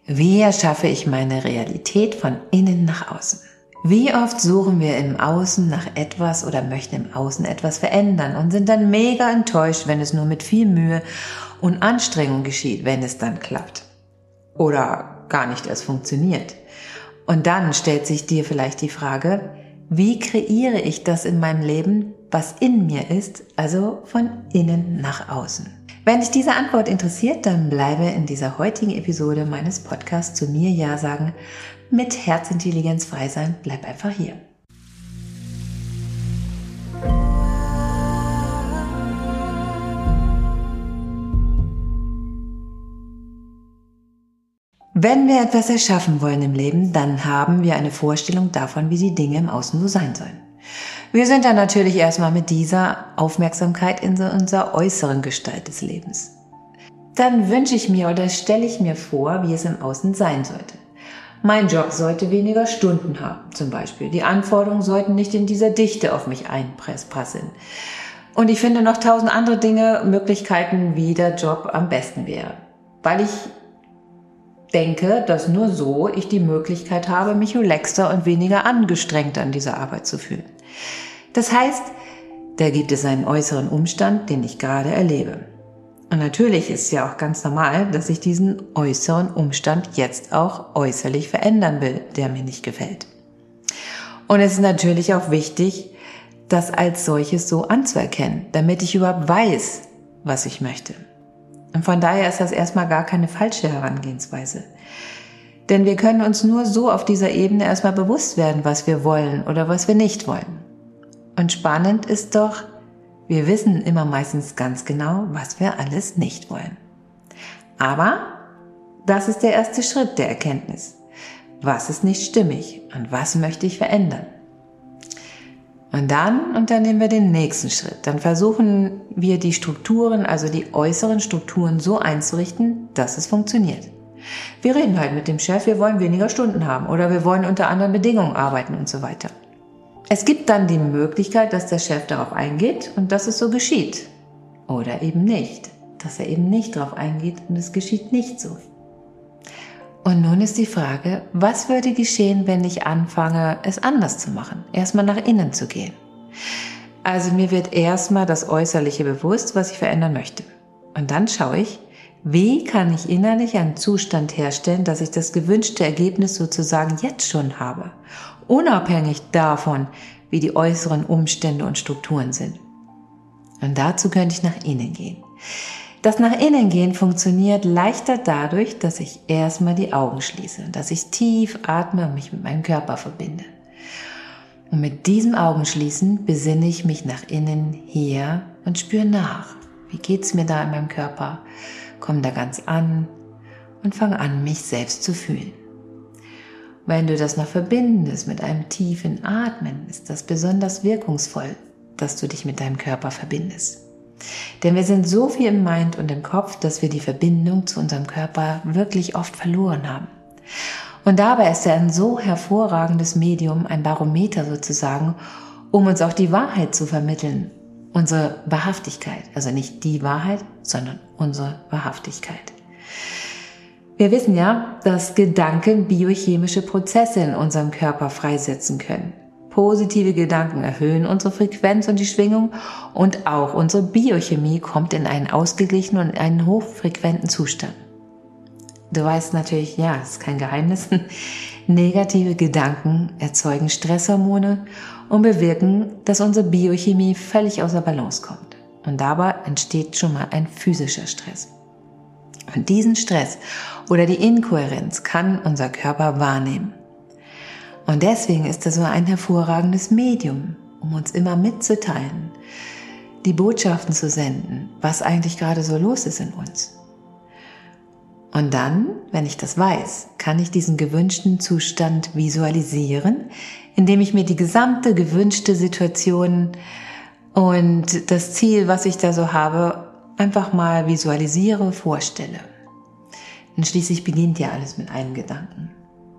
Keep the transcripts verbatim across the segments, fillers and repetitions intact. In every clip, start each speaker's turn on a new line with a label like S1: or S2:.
S1: Wie erschaffe ich meine Realität von innen nach außen? Wie oft suchen wir im Außen nach etwas oder möchten im Außen etwas verändern und sind dann mega enttäuscht, wenn es nur mit viel Mühe und Anstrengung geschieht, wenn es dann klappt oder gar nicht erst funktioniert. Und dann stellt sich dir vielleicht die Frage, wie kreiere ich das in meinem Leben, was in mir ist, also von innen nach außen? Wenn dich diese Antwort interessiert, dann bleibe in dieser heutigen Episode meines Podcasts zu mir Ja sagen, mit Herzintelligenz frei sein, bleib einfach hier. Wenn wir etwas erschaffen wollen im Leben, dann haben wir eine Vorstellung davon, wie die Dinge im Außen so sein sollen. Wir sind dann natürlich erstmal mit dieser Aufmerksamkeit in unserer äußeren Gestalt des Lebens. Dann wünsche ich mir oder stelle ich mir vor, wie es im Außen sein sollte. Mein Job sollte weniger Stunden haben, zum Beispiel. Die Anforderungen sollten nicht in dieser Dichte auf mich einpassen. Und ich finde noch tausend andere Dinge, Möglichkeiten, wie der Job am besten wäre. Weil ich denke, dass nur so ich die Möglichkeit habe, mich relaxter und weniger angestrengt an dieser Arbeit zu fühlen. Das heißt, da gibt es einen äußeren Umstand, den ich gerade erlebe. Und natürlich ist es ja auch ganz normal, dass ich diesen äußeren Umstand jetzt auch äußerlich verändern will, der mir nicht gefällt. Und es ist natürlich auch wichtig, das als solches so anzuerkennen, damit ich überhaupt weiß, was ich möchte. Und von daher ist das erstmal gar keine falsche Herangehensweise. Denn wir können uns nur so auf dieser Ebene erstmal bewusst werden, was wir wollen oder was wir nicht wollen. Und spannend ist doch, wir wissen immer meistens ganz genau, was wir alles nicht wollen. Aber das ist der erste Schritt der Erkenntnis. Was ist nicht stimmig und was möchte ich verändern? Und dann unternehmen wir den nächsten Schritt. Dann versuchen wir die Strukturen, also die äußeren Strukturen so einzurichten, dass es funktioniert. Wir reden halt mit dem Chef, wir wollen weniger Stunden haben oder wir wollen unter anderen Bedingungen arbeiten und so weiter. Es gibt dann die Möglichkeit, dass der Chef darauf eingeht und dass es so geschieht. Oder eben nicht, dass er eben nicht darauf eingeht und es geschieht nicht so. Und nun ist die Frage, was würde geschehen, wenn ich anfange, es anders zu machen, erstmal nach innen zu gehen? Also mir wird erstmal das Äußerliche bewusst, was ich verändern möchte. Und dann schaue ich, wie kann ich innerlich einen Zustand herstellen, dass ich das gewünschte Ergebnis sozusagen jetzt schon habe, unabhängig davon, wie die äußeren Umstände und Strukturen sind. Und dazu könnte ich nach innen gehen. Das nach innen gehen funktioniert leichter dadurch, dass ich erstmal die Augen schließe, dass ich tief atme und mich mit meinem Körper verbinde. Und mit diesem Augenschließen besinne ich mich nach innen hier und spüre nach. Wie geht's mir da in meinem Körper? Komm da ganz an und fang an, mich selbst zu fühlen. Wenn du das noch verbindest mit einem tiefen Atmen, ist das besonders wirkungsvoll, dass du dich mit deinem Körper verbindest. Denn wir sind so viel im Mind und im Kopf, dass wir die Verbindung zu unserem Körper wirklich oft verloren haben. Und dabei ist er ein so hervorragendes Medium, ein Barometer sozusagen, um uns auch die Wahrheit zu vermitteln. Unsere Wahrhaftigkeit, also nicht die Wahrheit, sondern unsere Wahrhaftigkeit. Wir wissen ja, dass Gedanken biochemische Prozesse in unserem Körper freisetzen können. Positive Gedanken erhöhen unsere Frequenz und die Schwingung und auch unsere Biochemie kommt in einen ausgeglichenen und einen hochfrequenten Zustand. Du weißt natürlich, ja, es ist kein Geheimnis, negative Gedanken erzeugen Stresshormone und bewirken, dass unsere Biochemie völlig außer Balance kommt. Und dabei entsteht schon mal ein physischer Stress. Und diesen Stress oder die Inkohärenz kann unser Körper wahrnehmen. Und deswegen ist er so ein hervorragendes Medium, um uns immer mitzuteilen, die Botschaften zu senden, was eigentlich gerade so los ist in uns. Und dann, wenn ich das weiß, kann ich diesen gewünschten Zustand visualisieren, indem ich mir die gesamte gewünschte Situation und das Ziel, was ich da so habe, einfach mal visualisiere, vorstelle. Denn schließlich beginnt ja alles mit einem Gedanken.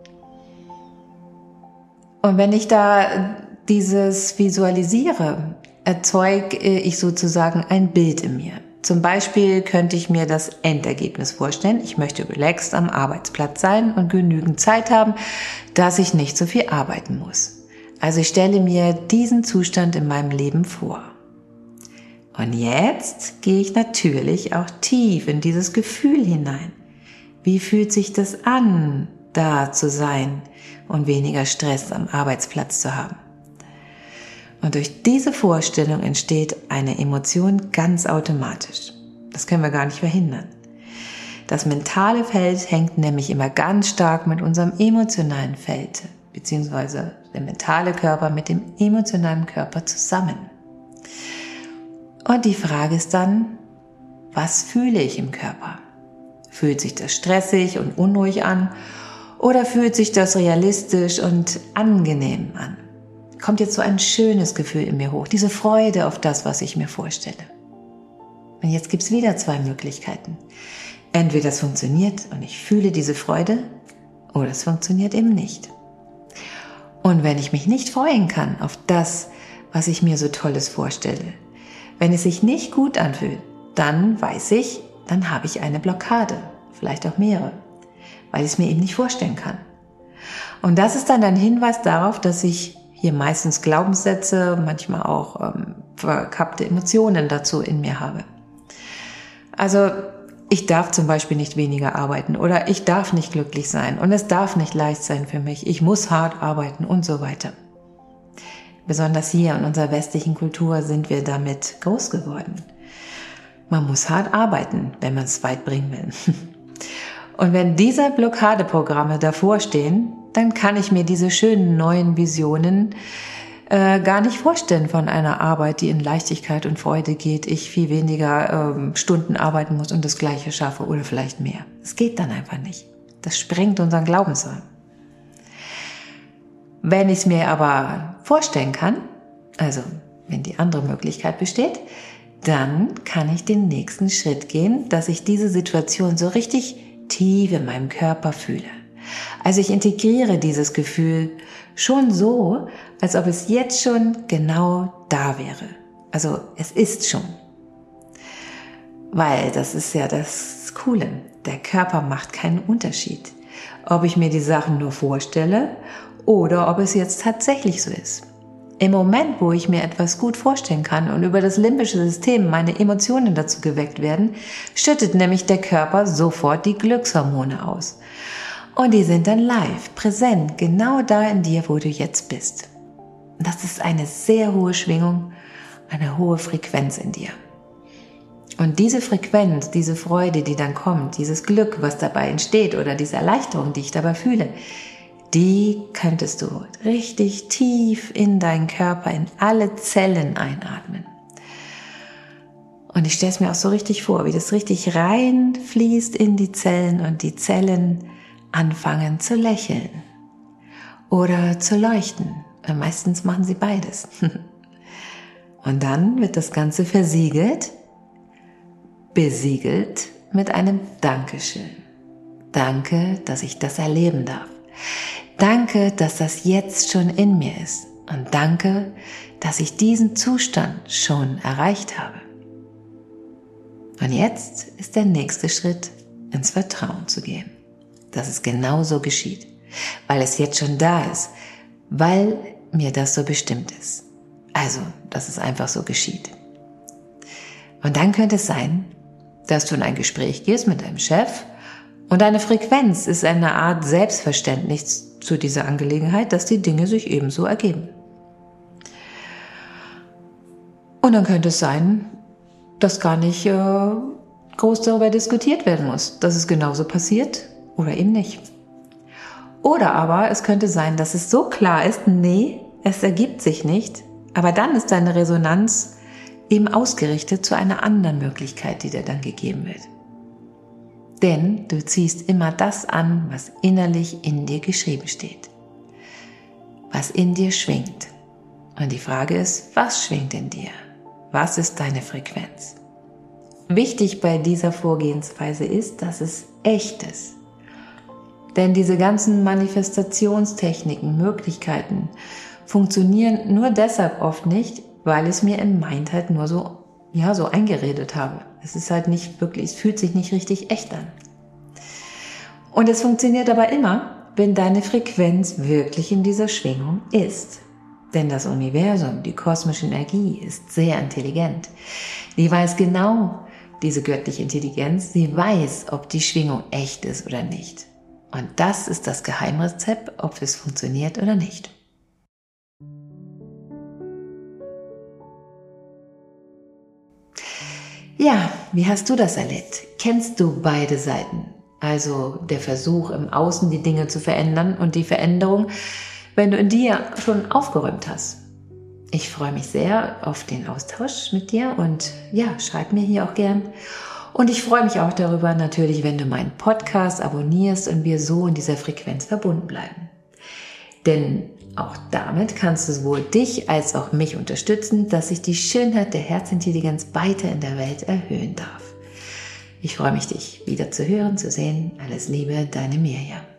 S1: Und wenn ich da dieses visualisiere, erzeuge ich sozusagen ein Bild in mir. Zum Beispiel könnte ich mir das Endergebnis vorstellen. Ich möchte relaxed am Arbeitsplatz sein und genügend Zeit haben, dass ich nicht so viel arbeiten muss. Also ich stelle mir diesen Zustand in meinem Leben vor. Und jetzt gehe ich natürlich auch tief in dieses Gefühl hinein. Wie fühlt sich das an, da zu sein und weniger Stress am Arbeitsplatz zu haben? Und durch diese Vorstellung entsteht eine Emotion ganz automatisch. Das können wir gar nicht verhindern. Das mentale Feld hängt nämlich immer ganz stark mit unserem emotionalen Feld, beziehungsweise der mentale Körper mit dem emotionalen Körper zusammen. Und die Frage ist dann, was fühle ich im Körper? Fühlt sich das stressig und unruhig an oder fühlt sich das realistisch und angenehm an? Kommt jetzt so ein schönes Gefühl in mir hoch, diese Freude auf das, was ich mir vorstelle. Und jetzt gibt es wieder zwei Möglichkeiten. Entweder es funktioniert und ich fühle diese Freude oder es funktioniert eben nicht. Und wenn ich mich nicht freuen kann auf das, was ich mir so Tolles vorstelle, wenn es sich nicht gut anfühlt, dann weiß ich, dann habe ich eine Blockade, vielleicht auch mehrere, weil ich es mir eben nicht vorstellen kann. Und das ist dann ein Hinweis darauf, dass ich hier meistens Glaubenssätze, manchmal auch ähm, verkappte Emotionen dazu in mir habe. Also ich darf zum Beispiel nicht weniger arbeiten oder ich darf nicht glücklich sein und es darf nicht leicht sein für mich. Ich muss hart arbeiten und so weiter. Besonders hier in unserer westlichen Kultur sind wir damit groß geworden. Man muss hart arbeiten, wenn man es weit bringen will. Und wenn diese Blockadeprogramme davor stehen, dann kann ich mir diese schönen neuen Visionen äh, gar nicht vorstellen von einer Arbeit, die in Leichtigkeit und Freude geht, ich viel weniger ähm, Stunden arbeiten muss und das Gleiche schaffe oder vielleicht mehr. Es geht dann einfach nicht. Das sprengt unseren Glaubensrahmen. Wenn ich es mir aber vorstellen kann, also wenn die andere Möglichkeit besteht, dann kann ich den nächsten Schritt gehen, dass ich diese Situation so richtig tief in meinem Körper fühle. Also ich integriere dieses Gefühl schon so, als ob es jetzt schon genau da wäre. Also es ist schon. Weil das ist ja das Coole. Der Körper macht keinen Unterschied, ob ich mir die Sachen nur vorstelle oder ob es jetzt tatsächlich so ist. Im Moment, wo ich mir etwas gut vorstellen kann und über das limbische System meine Emotionen dazu geweckt werden, schüttet nämlich der Körper sofort die Glückshormone aus. Und die sind dann live, präsent, genau da in dir, wo du jetzt bist. Das ist eine sehr hohe Schwingung, eine hohe Frequenz in dir. Und diese Frequenz, diese Freude, die dann kommt, dieses Glück, was dabei entsteht oder diese Erleichterung, die ich dabei fühle, die könntest du richtig tief in deinen Körper, in alle Zellen einatmen. Und ich stelle es mir auch so richtig vor, wie das richtig reinfließt in die Zellen und die Zellen anfangen zu lächeln oder zu leuchten. Meistens machen sie beides. Und dann wird das Ganze versiegelt, besiegelt mit einem Dankeschön. Danke, dass ich das erleben darf. Danke, dass das jetzt schon in mir ist. Und danke, dass ich diesen Zustand schon erreicht habe. Und jetzt ist der nächste Schritt, ins Vertrauen zu gehen. Dass es genau so geschieht, weil es jetzt schon da ist, weil mir das so bestimmt ist. Also, dass es einfach so geschieht. Und dann könnte es sein, dass du in ein Gespräch gehst mit deinem Chef und deine Frequenz ist eine Art Selbstverständnis zu dieser Angelegenheit, dass die Dinge sich ebenso ergeben. Und dann könnte es sein, dass gar nicht äh, groß darüber diskutiert werden muss, dass es genauso passiert oder eben nicht. Oder aber es könnte sein, dass es so klar ist, nee, es ergibt sich nicht, aber dann ist deine Resonanz eben ausgerichtet zu einer anderen Möglichkeit, die dir dann gegeben wird. Denn du ziehst immer das an, was innerlich in dir geschrieben steht, was in dir schwingt. Und die Frage ist, was schwingt in dir? Was ist deine Frequenz? Wichtig bei dieser Vorgehensweise ist, dass es echt ist. Denn diese ganzen Manifestationstechniken, Möglichkeiten funktionieren nur deshalb oft nicht, weil es mir in Mind halt nur so ja, so eingeredet habe. Es ist halt nicht wirklich, es fühlt sich nicht richtig echt an. Und es funktioniert aber immer, wenn deine Frequenz wirklich in dieser Schwingung ist. Denn das Universum, die kosmische Energie, ist sehr intelligent. Die weiß genau, diese göttliche Intelligenz, sie weiß, ob die Schwingung echt ist oder nicht. Und das ist das Geheimrezept, ob es funktioniert oder nicht. Ja, wie hast du das erlebt? Kennst du beide Seiten? Also der Versuch im Außen die Dinge zu verändern und die Veränderung, wenn du in dir schon aufgeräumt hast. Ich freue mich sehr auf den Austausch mit dir und ja, schreib mir hier auch gern. Und ich freue mich auch darüber natürlich, wenn du meinen Podcast abonnierst und wir so in dieser Frequenz verbunden bleiben. Denn auch damit kannst du sowohl dich als auch mich unterstützen, dass sich die Schönheit der Herzintelligenz weiter in der Welt erhöhen darf. Ich freue mich, dich wieder zu hören, zu sehen. Alles Liebe, deine Mirjam.